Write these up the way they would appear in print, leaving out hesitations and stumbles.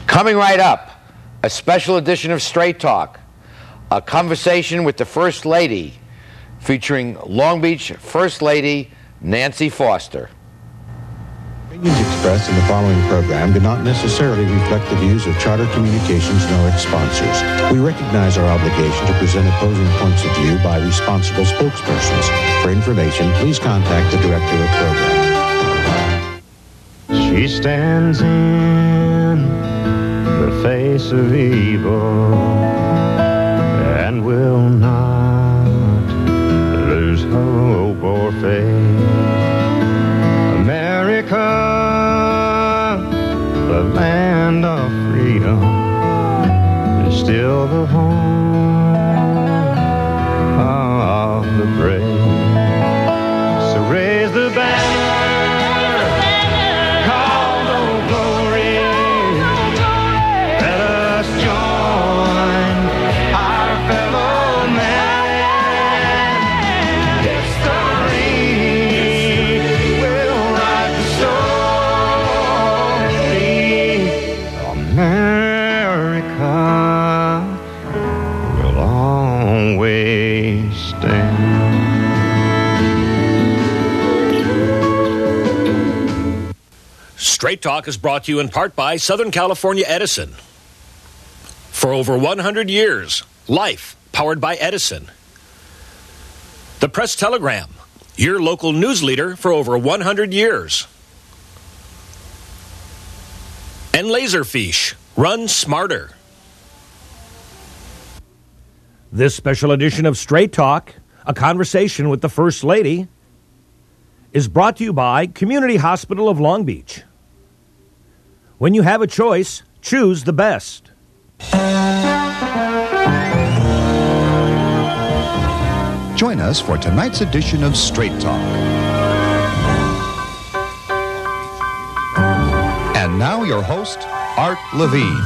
Coming right up, a special edition of Straight Talk, a conversation with the First Lady, featuring Long Beach First Lady Nancy Foster. Opinions expressed in the following program do not necessarily reflect the views of Charter Communications nor its sponsors. We recognize our obligation to present opposing points of view by responsible spokespersons. For information, please contact the director of program. She stands in the face of evil and will not lose hope or faith. America, the land of freedom, is still the home of the brave. So raise the banner, call no glory. Let us join our fellow man. History will write the story. America will always stand. Straight Talk is brought to you in part by Southern California Edison. For over 100 years, life powered by Edison. The Press Telegram, your local news leader for over 100 years. And Laserfish, run smarter. This special edition of Straight Talk, a conversation with the First Lady, is brought to you by Community Hospital of Long Beach. When you have a choice, choose the best. Join us for tonight's edition of Straight Talk. And now your host, Art Levine.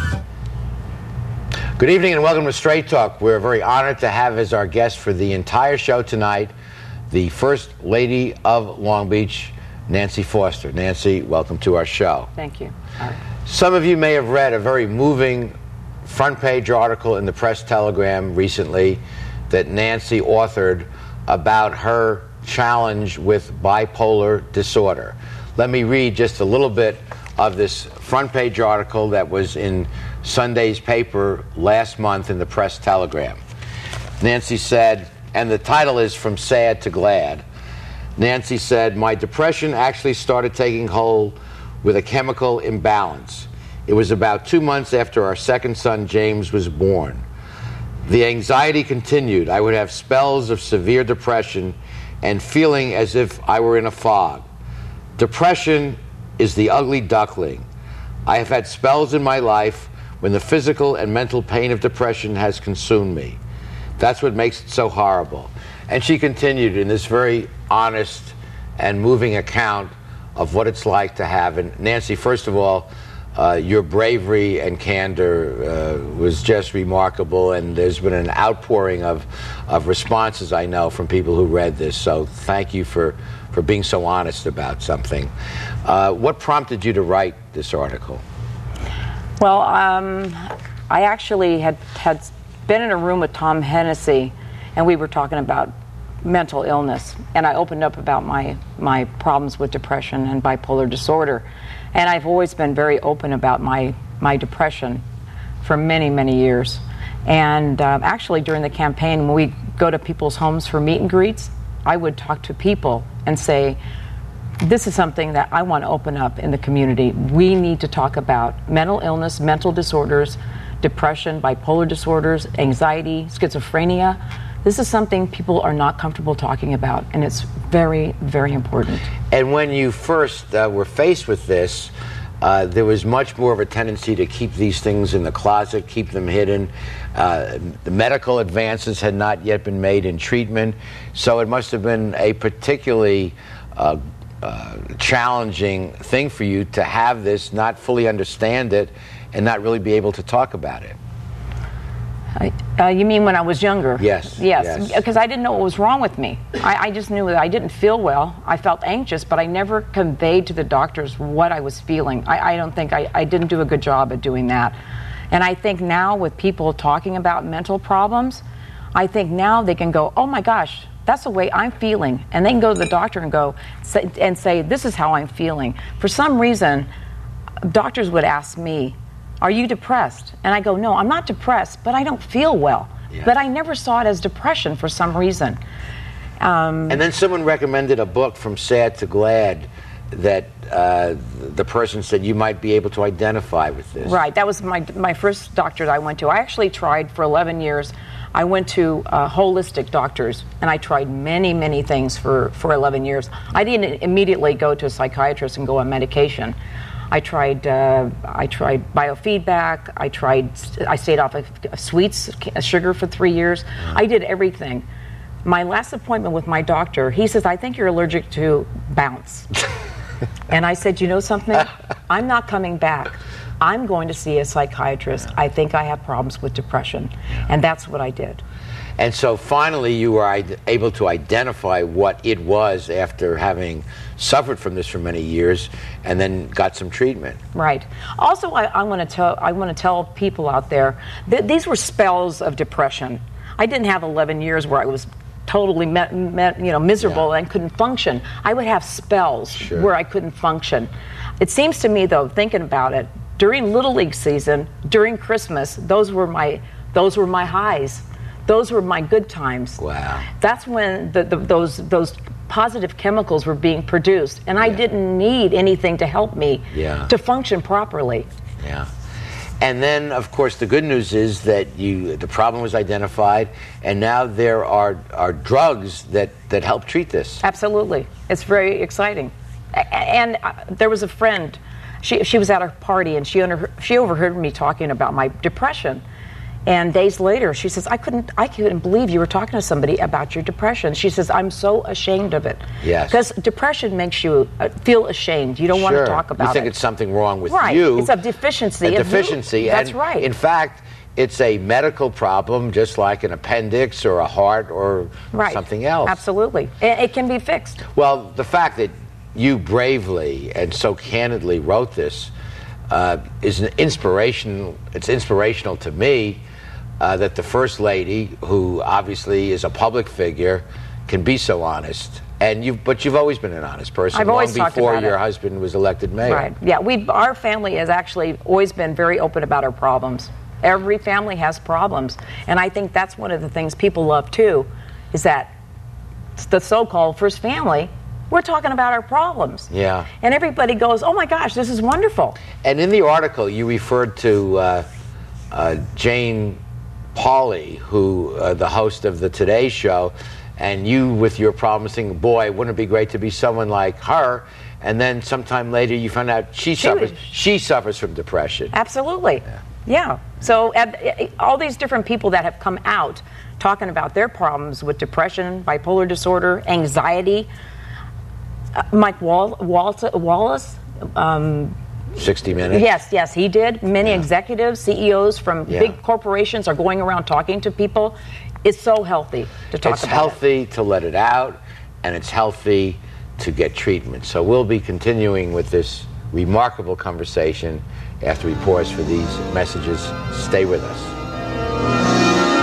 Good evening and welcome to Straight Talk. We're very honored to have as our guest for the entire show tonight the First Lady of Long Beach, Nancy Foster. Nancy, welcome to our show. Thank you. Some of you may have read a very moving front page article in the Press Telegram recently that Nancy authored about her challenge with bipolar disorder. Let me read just a little bit of this front page article that was in Sunday's paper last month in the Press Telegram. Nancy said, and the title is From Sad to Glad. Nancy said, my depression actually started taking hold with a chemical imbalance. It was about 2 months after our second son, James, was born. The anxiety continued. I would have spells of severe depression and feeling as if I were in a fog. Depression is the ugly duckling. I have had spells in my life when the physical and mental pain of depression has consumed me. That's what makes it so horrible. And she continued in this very honest and moving account of what it's like to have. And Nancy, first of all, your bravery and candor was just remarkable, and there's been an outpouring of responses, I know, from people who read this. So thank you for being so honest about something. What prompted you to write this article? Well, I actually had been in a room with Tom Hennessy, and we were talking about mental illness, and I opened up about my problems with depression and bipolar disorder. And I've always been very open about my depression for many, many years. And actually during the campaign, when we go to people's homes for meet and greets, I would talk to people and say, this is something that I want to open up in the community. We need to talk about mental illness, mental disorders, depression, bipolar disorders, anxiety, schizophrenia. This is something people are not comfortable talking about, and it's very, very important. And when you first were faced with this, there was much more of a tendency to keep these things in the closet, keep them hidden. The medical advances had not yet been made in treatment, so it must have been a particularly challenging thing for you to have this, not fully understand it, and not really be able to talk about it. You mean when I was younger? Yes. Yes, because I didn't know what was wrong with me. I just knew that I didn't feel well. I felt anxious, but I never conveyed to the doctors what I was feeling. I don't think I didn't do a good job at doing that. And I think now with people talking about mental problems, I think now they can go, oh my gosh, that's the way I'm feeling. And they can go to the doctor and say, this is how I'm feeling. For some reason, doctors would ask me, are you depressed? And I go, no, I'm not depressed, but I don't feel well. Yeah. But I never saw it as depression for some reason. And then someone recommended a book, From Sad to Glad, that the person said you might be able to identify with this. Right, that was my first doctor that I went to. I actually tried for 11 years. I went to holistic doctors, and I tried many, many things for 11 years. I didn't immediately go to a psychiatrist and go on medication. I tried biofeedback. I stayed off of sweets, sugar for 3 years. I did everything. My last appointment with my doctor, he says, I think you're allergic to bounce. And I said, you know something? I'm not coming back. I'm going to see a psychiatrist. I think I have problems with depression. And that's what I did. And so finally you were able to identify what it was after having suffered from this for many years, and then got some treatment. Right. Also, I want to tell people out there that these were spells of depression. I didn't have 11 years where I was totally miserable and couldn't function. I would have spells where I couldn't function. It seems to me, though, thinking about it, during Little League season, during Christmas, those were my highs. Those were my good times. Wow. That's when those positive chemicals were being produced, and I didn't need anything to help me to function properly. Yeah. And then, of course, the good news is that the problem was identified, and now there are drugs that help treat this. Absolutely. It's very exciting. And there was a friend, she was at a party, and she overheard me talking about my depression. And days later, she says, I couldn't believe you were talking to somebody about your depression. She says, I'm so ashamed of it. Yes. Because depression makes you feel ashamed. You don't want to talk about it. You think it's something wrong with right. you. It's a deficiency. A deficiency. That's right. In fact, it's a medical problem, just like an appendix or a heart or something else. Absolutely. It can be fixed. Well, the fact that you bravely and so candidly wrote this is an inspiration. It's inspirational to me. That the First Lady, who obviously is a public figure, can be so honest. But you've always been an honest person. I've always long before talked about your husband was elected mayor. Right. Yeah. Our family has actually always been very open about our problems. Every family has problems, and I think that's one of the things people love too, is that the so-called first family. We're talking about our problems. Yeah. And everybody goes, oh my gosh, this is wonderful. And in the article, you referred to Jane Pauley, who the host of the Today Show, and you with your problems thinking, boy, wouldn't it be great to be someone like her? And then sometime later you found out she suffers from depression. Absolutely. Yeah. So all these different people that have come out talking about their problems with depression, bipolar disorder, anxiety. Mike Wallace. 60 Minutes? Yes, he did. Many executives, CEOs from big corporations are going around talking to people. It's so healthy to talk about it. It's healthy to let it out, and it's healthy to get treatment. So we'll be continuing with this remarkable conversation after we pause for these messages. Stay with us.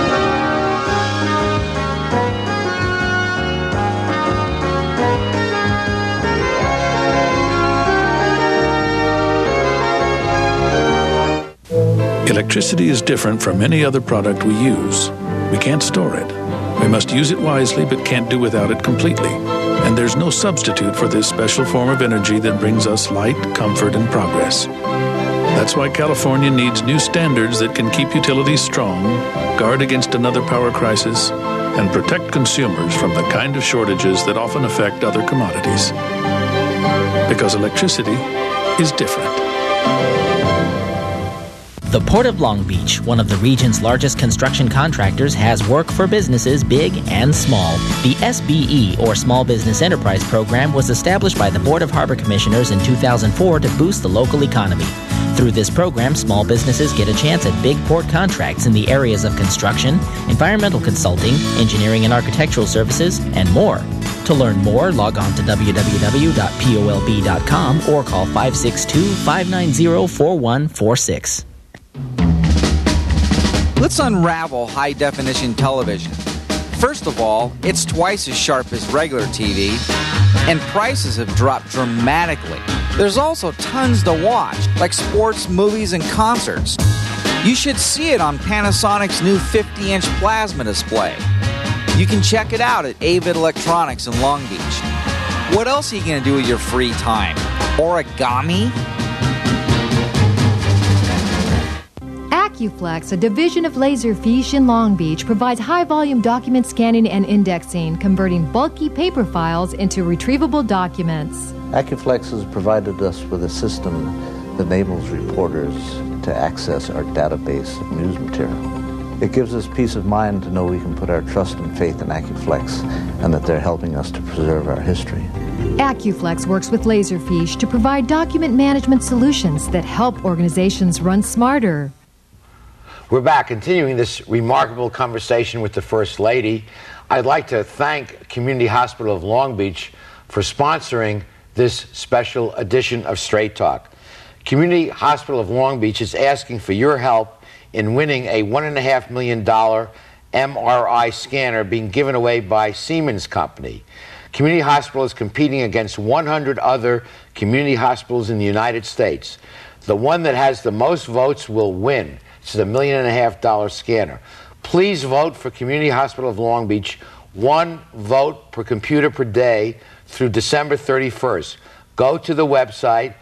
Electricity is different from any other product we use. We can't store it. We must use it wisely, but can't do without it completely. And there's no substitute for this special form of energy that brings us light, comfort, and progress. That's why California needs new standards that can keep utilities strong, guard against another power crisis, and protect consumers from the kind of shortages that often affect other commodities. Because electricity is different. The Port of Long Beach, one of the region's largest construction contractors, has work for businesses big and small. The SBE, or Small Business Enterprise Program, was established by the Board of Harbor Commissioners in 2004 to boost the local economy. Through this program, small businesses get a chance at big port contracts in the areas of construction, environmental consulting, engineering and architectural services, and more. To learn more, log on to www.polb.com or call 562-590-4146. Let's unravel high-definition television. First of all, it's twice as sharp as regular TV, and prices have dropped dramatically. There's also tons to watch, like sports, movies, and concerts. You should see it on Panasonic's new 50-inch plasma display. You can check it out at Avid Electronics in Long Beach. What else are you going to do with your free time? Origami? AccuFlex, a division of Laserfiche in Long Beach, provides high-volume document scanning and indexing, converting bulky paper files into retrievable documents. AccuFlex has provided us with a system that enables reporters to access our database of news material. It gives us peace of mind to know we can put our trust and faith in AccuFlex and that they're helping us to preserve our history. AccuFlex works with Laserfiche to provide document management solutions that help organizations run smarter. We're back, continuing this remarkable conversation with the First Lady. I'd like to thank Community Hospital of Long Beach for sponsoring this special edition of Straight Talk. Community Hospital of Long Beach is asking for your help in winning a $1.5 million MRI scanner being given away by Siemens Company. Community Hospital is competing against 100 other community hospitals in the United States. The one that has the most votes will win. This is a $1.5 million scanner. Please vote for Community Hospital of Long Beach, 1 vote per computer per day through December 31st. Go to the website,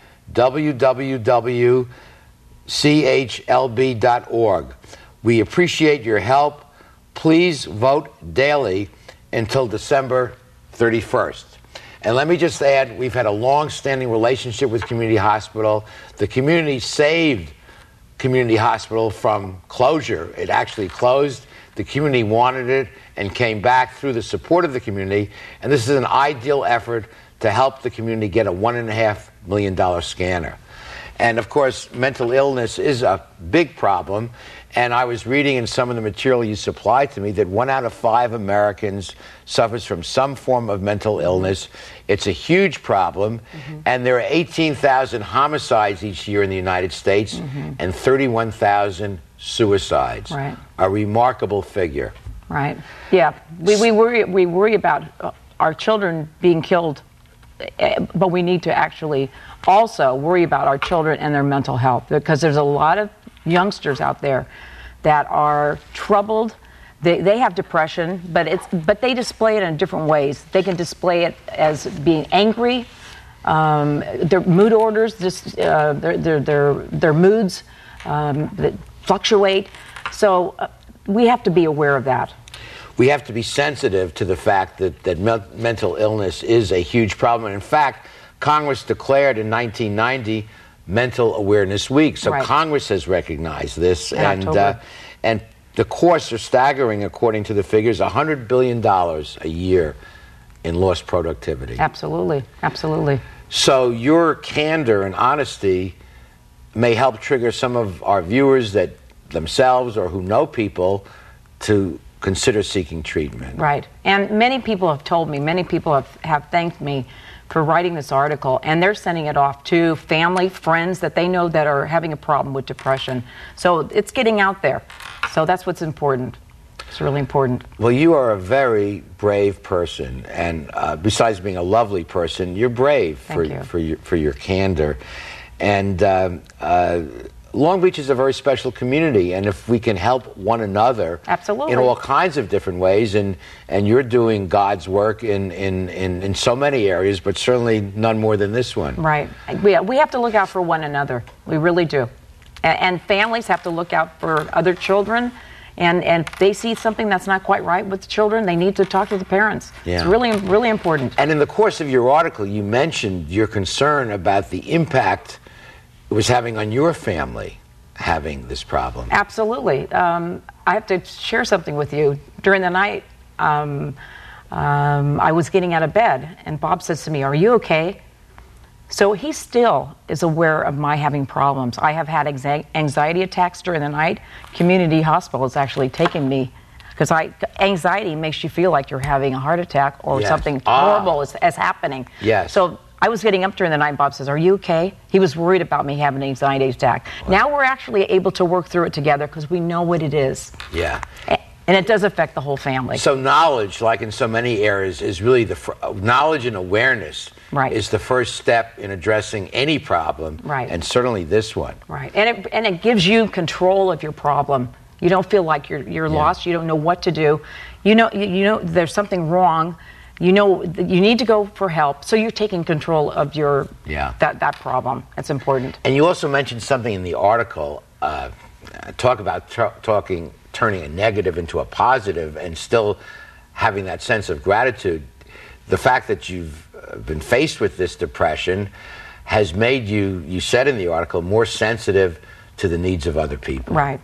www.chlb.org. We appreciate your help. Please vote daily until December 31st. And let me just add, we've had a long-standing relationship with Community Hospital. The community saved Community Hospital from closure. It actually closed. The community wanted it and came back through the support of the community. And this is an ideal effort to help the community get a $1.5 million scanner. And of course, mental illness is a big problem. And I was reading in some of the material you supplied to me that 1 out of 5 Americans suffers from some form of mental illness. It's a huge problem. And there are 18,000 homicides each year in the United States and 31,000 suicides. Right. A remarkable figure. Right. Yeah. We worry about our children being killed, but we need to actually also worry about our children and their mental health, because there's a lot of youngsters out there that are troubled. They have depression, but they display it in different ways. They can display it as being angry, their mood orders, their moods that fluctuate. So we have to be aware of that. We have to be sensitive to the fact that mental illness is a huge problem. And in fact, Congress declared in 1990 Mental Awareness Week. So Right. Congress has recognized this. In October. And the costs are staggering, according to the figures, $100 billion a year in lost productivity. Absolutely. Absolutely. So your candor and honesty may help trigger some of our viewers that themselves or who know people to consider seeking treatment. Right. And many people have told me, many people have thanked me for writing this article, and they're sending it off to family, friends that they know that are having a problem with depression. So it's getting out there. So that's what's important. It's really important. Well, you are a very brave person, and besides being a lovely person, you're brave for your candor. And Long Beach is a very special community, and if we can help one another Absolutely. in all kinds of different ways, and you're doing God's work in so many areas, but certainly none more than this one. Right. We have to look out for one another. We really do. And families have to look out for other children. And if they see something that's not quite right with the children, they need to talk to the parents. Yeah. It's really, really important. And in the course of your article, you mentioned your concern about the impact it was having on your family, having this problem. Absolutely. I have to share something with you. During the night, I was getting out of bed, and Bob says to me, "Are you okay?" So he still is aware of my having problems. I have had anxiety attacks during the night. Community hospital has actually taken me because anxiety makes you feel like you're having a heart attack or something horrible is happening. Yes. So I was getting up during the night. Bob says, "Are you okay?" He was worried about me having an anxiety attack. Wow. Now we're actually able to work through it together because we know what it is. Yeah. And it does affect the whole family. So knowledge, like in so many areas, is really knowledge and awareness is the first step in addressing any problem, and certainly this one. Right, and it gives you control of your problem. You don't feel like you're lost. You don't know what to do. You know there's something wrong. You know you need to go for help. So you're taking control of your that problem. That's important. And you also mentioned something in the article. Talk about turning a negative into a positive and still having that sense of gratitude. The fact that you've been faced with this depression has made you said in the article, more sensitive to the needs of other people. Right.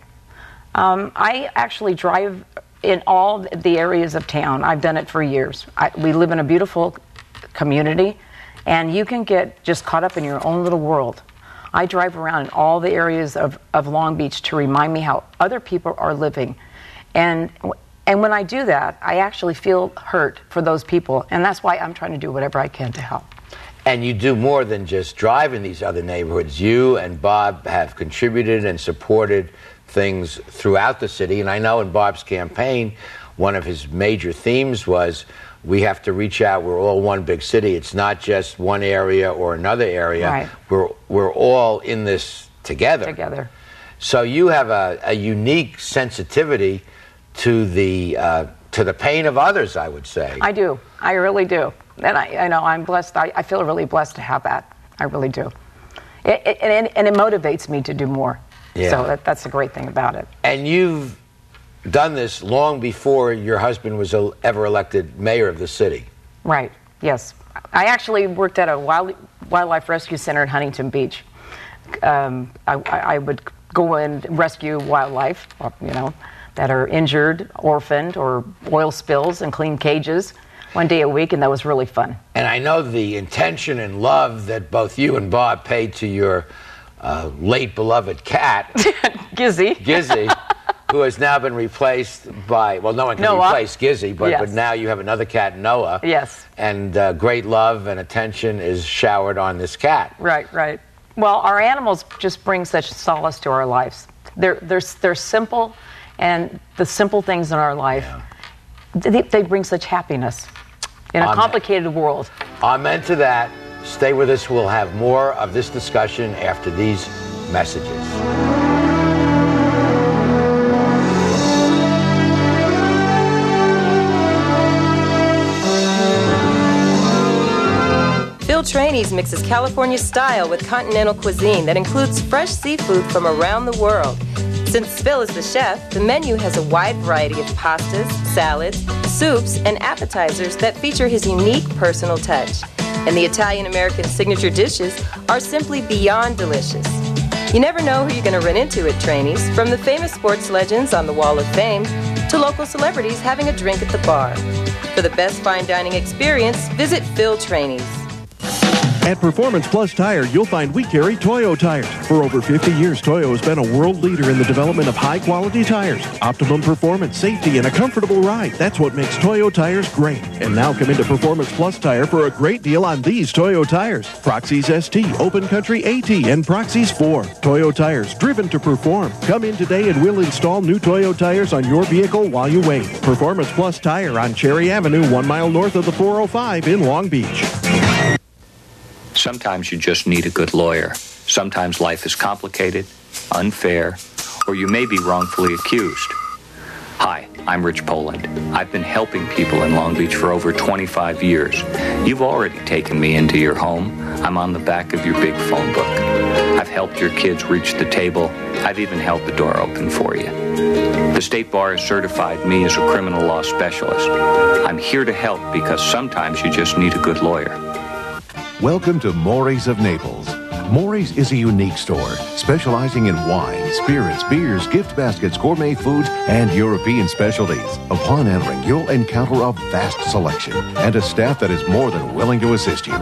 I actually drive in all the areas of town. I've done it for years. We live in a beautiful community, and you can get just caught up in your own little world. I drive around in all the areas of Long Beach to remind me how other people are living. And when I do that, I actually feel hurt for those people. And that's why I'm trying to do whatever I can to help. And you do more than just drive in these other neighborhoods. You and Bob have contributed and supported things throughout the city. And I know in Bob's campaign, one of his major themes was, we have to reach out. We're all one big city. It's not just one area or another area. Right. We're all in this together. So you have a unique sensitivity to the pain of others, I would say. I do. I really do. And I know I'm blessed. I feel really blessed to have that. I really do. And it motivates me to do more. Yeah. So that's the great thing about it. And you've done this long before your husband was ever elected mayor of the city. Right, yes. I actually worked at a wildlife rescue center in Huntington Beach. I would go and rescue wildlife, that are injured, orphaned, or oil spills, and clean cages one day a week, and that was really fun. And I know the intention and love that both you and Bob paid to your late beloved cat, Gizzy. Who has now been replaced by, well, no one can replace Gizzy, but now you have another cat, Noah. Yes. And great love and attention is showered on this cat. Right. Well, our animals just bring such solace to our lives. They're simple, and the simple things in our life, they bring such happiness in a complicated world. Amen to that. Stay with us. We'll have more of this discussion after these messages. Phil Trani's mixes California style with continental cuisine that includes fresh seafood from around the world. Since Phil is the chef, the menu has a wide variety of pastas, salads, soups, and appetizers that feature his unique personal touch. And the Italian-American signature dishes are simply beyond delicious. You never know who you're going to run into at Trani's, from the famous sports legends on the Wall of Fame to local celebrities having a drink at the bar. For the best fine dining experience, visit Phil Trani's. At Performance Plus Tire, you'll find we carry Toyo tires. For over 50 years, Toyo has been a world leader in the development of high-quality tires. Optimum performance, safety, and a comfortable ride. That's what makes Toyo tires great. And now come into Performance Plus Tire for a great deal on these Toyo tires. Proxys ST, Open Country AT, and Proxys 4. Toyo tires, driven to perform. Come in today and we'll install new Toyo tires on your vehicle while you wait. Performance Plus Tire on Cherry Avenue, 1 mile north of the 405 in Long Beach. Sometimes you just need a good lawyer. Sometimes life is complicated, unfair, or you may be wrongfully accused. Hi, I'm Rich Poland. I've been helping people in Long Beach for over 25 years. You've already taken me into your home. I'm on the back of your big phone book. I've helped your kids reach the table. I've even held the door open for you. The State Bar has certified me as a criminal law specialist. I'm here to help because sometimes you just need a good lawyer. Welcome to Maury's of Naples. Maury's is a unique store specializing in wine, spirits, beers, gift baskets, gourmet foods, and European specialties. Upon entering, you'll encounter a vast selection and a staff that is more than willing to assist you.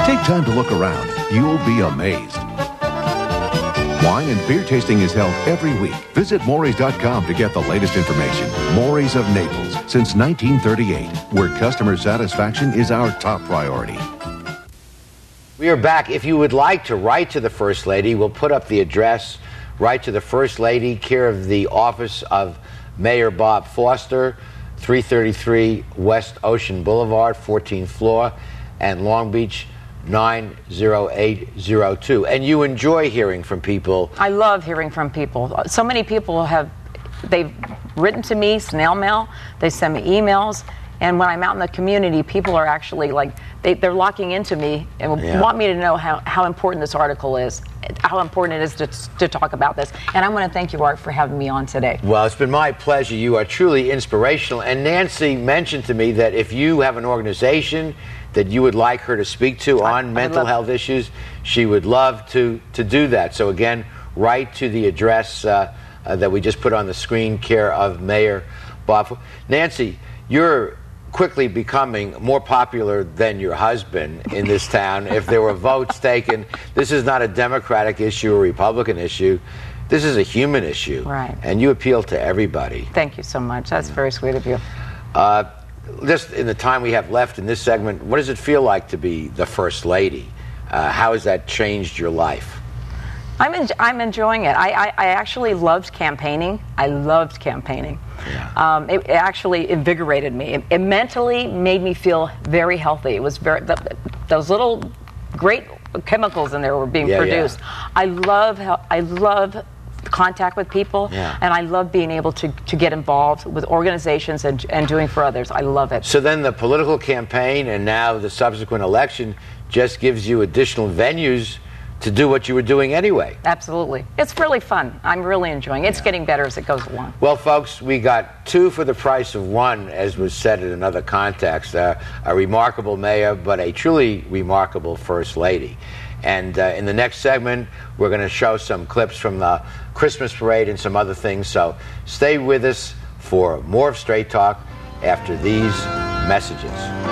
Take time to look around. You'll be amazed. Wine and beer tasting is held every week. Visit Maury's.com to get the latest information. Maury's of Naples, since 1938, where customer satisfaction is our top priority. We are back. If you would like to write to the First Lady, we'll put up the address. Write to the First Lady, care of the office of Mayor Bob Foster, 333 West Ocean Boulevard, 14th floor, and Long Beach, 90802. And you enjoy hearing from people. I love hearing from people. So many people they've written to me, snail mail, they send me emails, and when I'm out in the community, people are actually they're locking into me and want me to know how important this article is, how important it is to talk about this. And I want to thank you, Art, for having me on today. Well, it's been my pleasure. You are truly inspirational. And Nancy mentioned to me that if you have an organization that you would like her to speak to on mental health issues, she would love to do that. So again, write to the address that we just put on the screen, care of Mayor Bob. Nancy, you're quickly becoming more popular than your husband in this town. If there were votes taken, this is not a Democratic issue or Republican issue. This is a human issue. Right. And you appeal to everybody. Thank you so much. That's very sweet of you. Just in the time we have left in this segment, what does it feel like to be the First Lady? How has that changed your life? I'm enjoying it. I actually loved campaigning. I loved campaigning. Yeah. It actually invigorated me. It mentally made me feel very healthy. It was those little great chemicals in there were being produced. Yeah. I love contact with people, and I love being able to get involved with organizations and doing for others. I love it. So then the political campaign and now the subsequent election just gives you additional venues to do what you were doing anyway. Absolutely. It's really fun. I'm really enjoying it. It's getting better as it goes along. Well, folks, we got two for the price of one, as was said in another context. A remarkable mayor, but a truly remarkable First Lady. And in the next segment, we're going to show some clips from the Christmas parade and some other things. So stay with us for more of Straight Talk after these messages.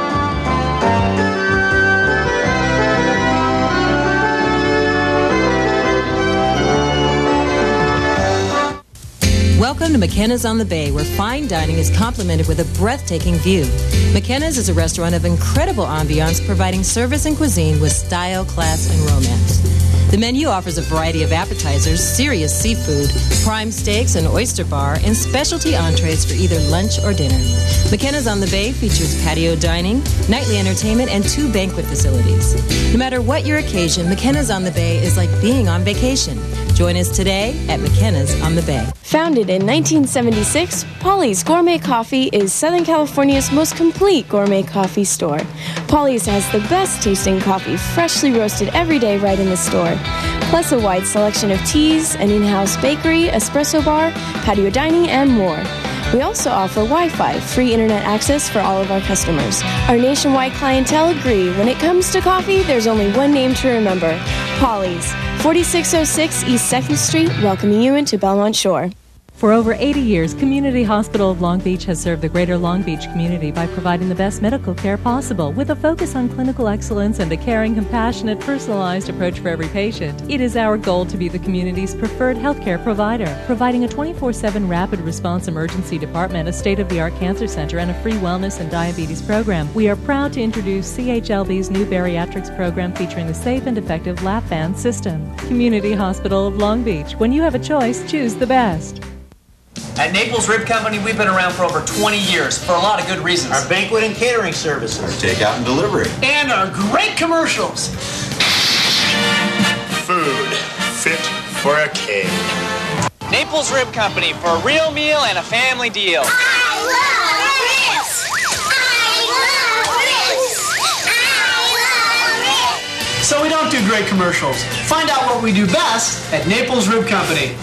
Welcome to McKenna's on the Bay, where fine dining is complemented with a breathtaking view. McKenna's is a restaurant of incredible ambiance, providing service and cuisine with style, class, and romance. The menu offers a variety of appetizers, serious seafood, prime steaks, an oyster bar, and specialty entrees for either lunch or dinner. McKenna's on the Bay features patio dining, nightly entertainment, and 2 banquet facilities. No matter what your occasion, McKenna's on the Bay is like being on vacation. Join us today at McKenna's on the Bay. Founded in 1976, Polly's Gourmet Coffee is Southern California's most complete gourmet coffee store. Polly's has the best tasting coffee, freshly roasted every day right in the store, plus a wide selection of teas, an in-house bakery, espresso bar, patio dining, and more. We also offer Wi-Fi, free internet access for all of our customers. Our nationwide clientele agree, when it comes to coffee, there's only one name to remember: Polly's, 4606 East 2nd Street, welcoming you into Belmont Shore. For over 80 years, Community Hospital of Long Beach has served the greater Long Beach community by providing the best medical care possible with a focus on clinical excellence and a caring, compassionate, personalized approach for every patient. It is our goal to be the community's preferred healthcare provider, providing a 24/7 rapid response emergency department, a state-of-the-art cancer center, and a free wellness and diabetes program. We are proud to introduce CHLB's new bariatrics program featuring the safe and effective lap-band system. Community Hospital of Long Beach. When you have a choice, choose the best. At Naples Rib Company, we've been around for over 20 years for a lot of good reasons. Our banquet and catering services. Our takeout and delivery. And our great commercials. Food fit for a king. Naples Rib Company for a real meal and a family deal. So we don't do great commercials. Find out what we do best at Naples Rib Company.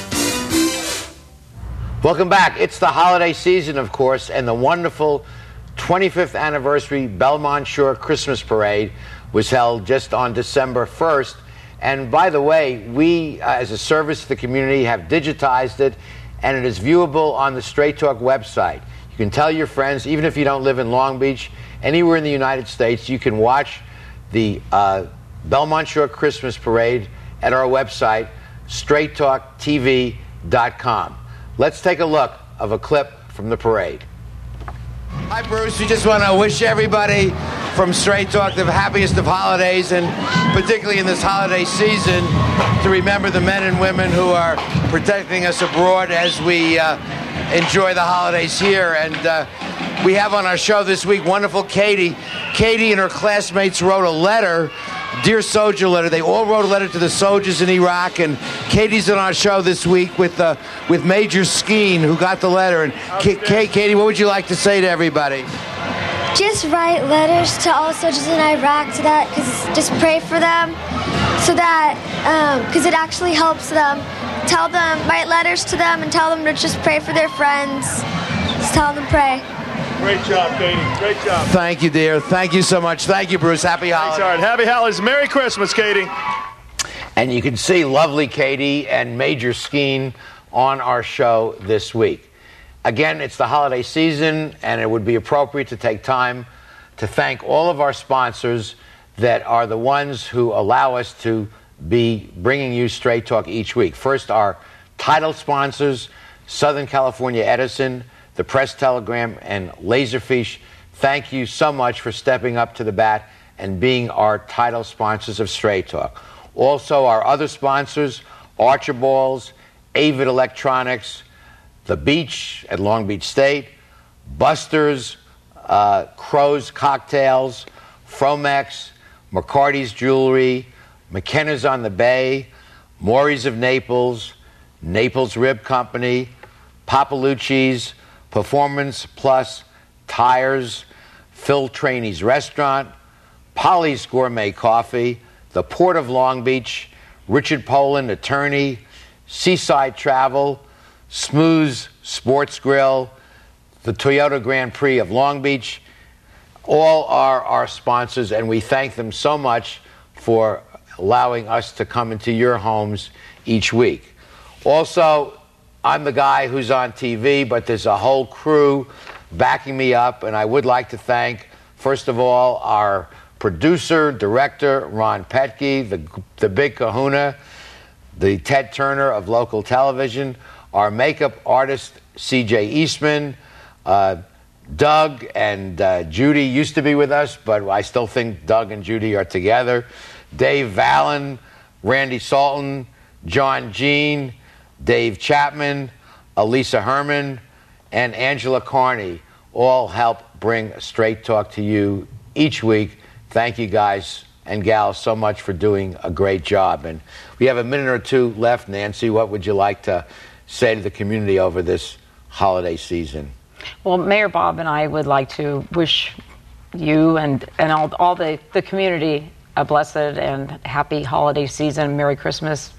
Welcome back. It's the holiday season, of course, and the wonderful 25th anniversary Belmont Shore Christmas Parade was held just on December 1st. And by the way, we, as a service to the community, have digitized it, and it is viewable on the Straight Talk website. You can tell your friends, even if you don't live in Long Beach, anywhere in the United States, you can watch the Belmont Shore Christmas Parade at our website, straighttalktv.com. Let's take a look of a clip from the parade. Hi, Bruce. We just want to wish everybody from Straight Talk the happiest of holidays, and particularly in this holiday season, to remember the men and women who are protecting us abroad as we enjoy the holidays here. And we have on our show this week wonderful Katie. Katie and her classmates wrote a letter, Dear Soldier letter. They all wrote a letter to the soldiers in Iraq, and Katie's on our show this week with Major Skeen, who got the letter. And Katie, what would you like to say to everybody? Just write letters to all the soldiers in Iraq, so that, just pray for them, so that, because it actually helps them. Tell them, write letters to them and tell them to just pray for their friends. Just tell them to pray. Great job, Katie. Great job. Thank you, dear. Thank you so much. Thank you, Bruce. Happy holidays. Thanks, Art. Happy holidays. Merry Christmas, Katie. And you can see lovely Katie and Major Skeen on our show this week. Again, it's the holiday season, and it would be appropriate to take time to thank all of our sponsors that are the ones who allow us to be bringing you Straight Talk each week. First, our title sponsors, Southern California Edison, the Press Telegram, and Laserfish. Thank you so much for stepping up to the bat and being our title sponsors of Straight Talk. Also, our other sponsors, Archibalds, Avid Electronics, The Beach at Long Beach State, Buster's, Crow's Cocktails, Fromex, McCarty's Jewelry, McKenna's on the Bay, Maury's of Naples, Naples Rib Company, Papalucci's, Performance Plus Tires, Phil Traney's Restaurant, Polly's Gourmet Coffee, the Port of Long Beach, Richard Poland, Attorney, Seaside Travel, Smooth's Sports Grill, the Toyota Grand Prix of Long Beach. All are our sponsors, and we thank them so much for allowing us to come into your homes each week. Also, I'm the guy who's on TV, but there's a whole crew backing me up, and I would like to thank, first of all, our producer, director, Ron Petke, the big kahuna, the Ted Turner of local television, our makeup artist, C.J. Eastman, Doug and Judy used to be with us, but I still think Doug and Judy are together, Dave Vallon, Randy Salton, John Jean, Dave Chapman, Elisa Herman, and Angela Carney all help bring Straight Talk to you each week. Thank you guys and gals so much for doing a great job. And we have a minute or two left. Nancy, what would you like to say to the community over this holiday season? Well, Mayor Bob and I would like to wish you and all the community a blessed and happy holiday season. Merry Christmas.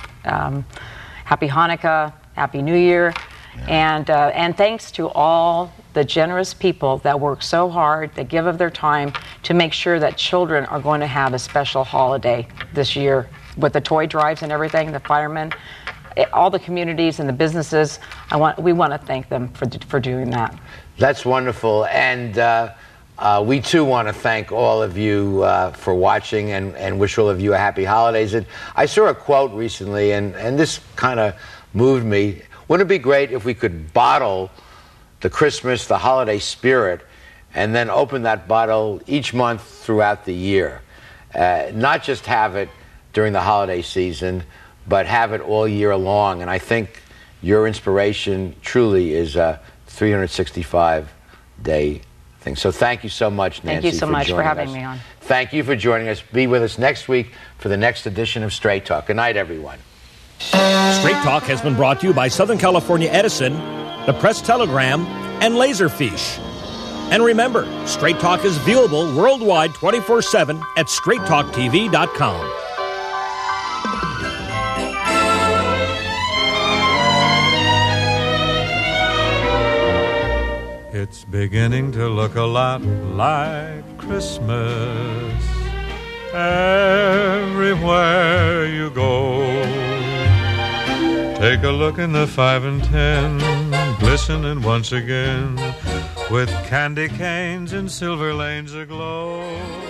Happy Hanukkah, Happy New Year, and thanks to all the generous people that work so hard, that give of their time to make sure that children are going to have a special holiday this year with the toy drives and everything, the firemen, all the communities and the businesses. We want to thank them for doing that. That's wonderful, and we too want to thank all of you for watching and wish all of you a happy holidays. And I saw a quote recently, and this kind of moved me. Wouldn't it be great if we could bottle the Christmas, the holiday spirit, and then open that bottle each month throughout the year? Not just have it during the holiday season, but have it all year long. And I think your inspiration truly is a 365-day thing. So thank you so much, Nancy. Thank you so much for having me on. Thank you for joining us. Be with us next week for the next edition of Straight Talk. Good night, everyone. Straight Talk has been brought to you by Southern California Edison, the Press Telegram, and Laserfish. And remember, Straight Talk is viewable worldwide 24/7 at straighttalktv.com. It's beginning to look a lot like Christmas everywhere you go. Take a look in the 5 and 10, glistening once again with candy canes and silver lanes aglow.